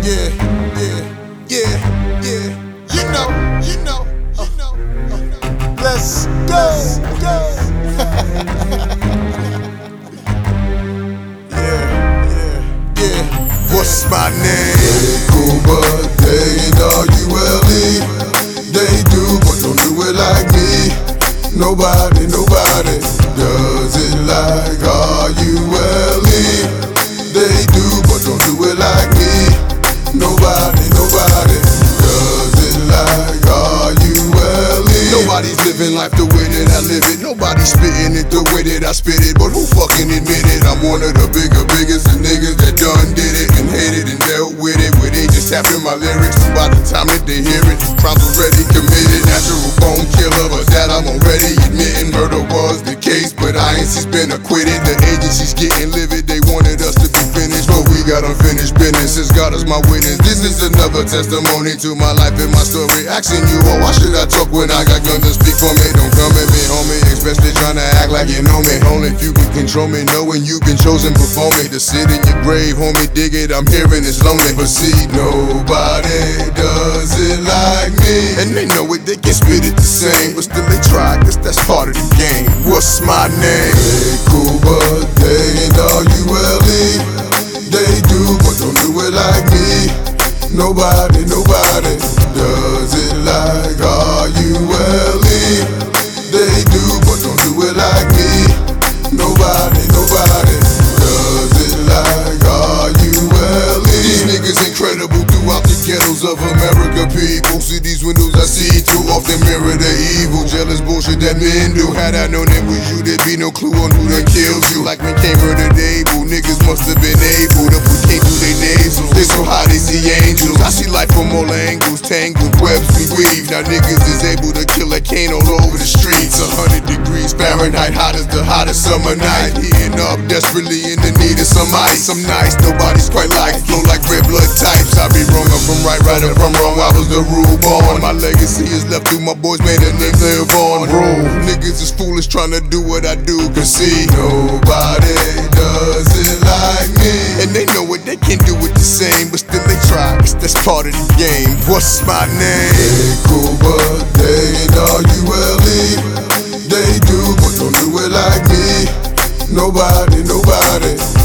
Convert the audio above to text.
yeah, yeah, yeah, yeah. You know. Let's go. Yeah. What's my name? Cuba, K-N-R-U-L-E. They do, but don't do it like me. Nobody does it like R-U-L-E. They do, but don't do it like me. Nobody does it like R-U-L-E. Nobody's living life the way that I live it. Nobody's spitting it the way that I spit it. But who fucking admit it? I'm one of the biggest of niggas that done did it and hated and dealt with it. Where they just tapping my lyrics by the time that they hear it. Crimes already committed, natural born killer. But that I'm already admitting murder was the case. But INC's been acquitted. The agency's getting livid. They wanted us to be finished, but we got unfinished business. It's God as my witness. This is another testimony to my life and my story. Asking you all, why should I talk when I got guns to speak for me? Don't come at me, homie, especially trying to act like you know me. Only if you can control me, knowing you've been chosen before me. To sit in your grave, homie, dig it, I'm hearing it's lonely. But see, nobody does it like me. And they know it, they can spit it the same, but still they try, cause that's part of the game. What's my name? Hey, Cuba, K-N-R-U-L-E. They do, but don't do it like me. Nobody does it like R-U-L-E. They do, but don't do it like me. Nobody does it like R-U-L-E. These niggas incredible throughout the ghettos of America, people. See these windows I see through often mirror the evil, jealous bullshit that men do. Had I known it was you, there'd be no clue on who done killed you. Like when came murdered Abel, niggas must have been able to put cane through their nasals. They so high they see angels. I see life from all angles, tangled webs we weave. Now niggas is able to kill a cane all over the streets. 100 degrees Fahrenheit, hot as the hottest summer night. Heating up desperately in the need of some ice. Some nights nobody's quite like, flow like red blood types. I be wrong, I'm from right if I'm wrong, I was the rule born. My legacy is left through my boys, made a name live on. Bro, niggas is foolish trying to do what I do, cause see, nobody does it like me. And they know it, they can do it the same, but still they try, cause that's part of the game. What's my name? Hey, Cuba, K-N-R-U-L-E. They do, but don't do it like me. Nobody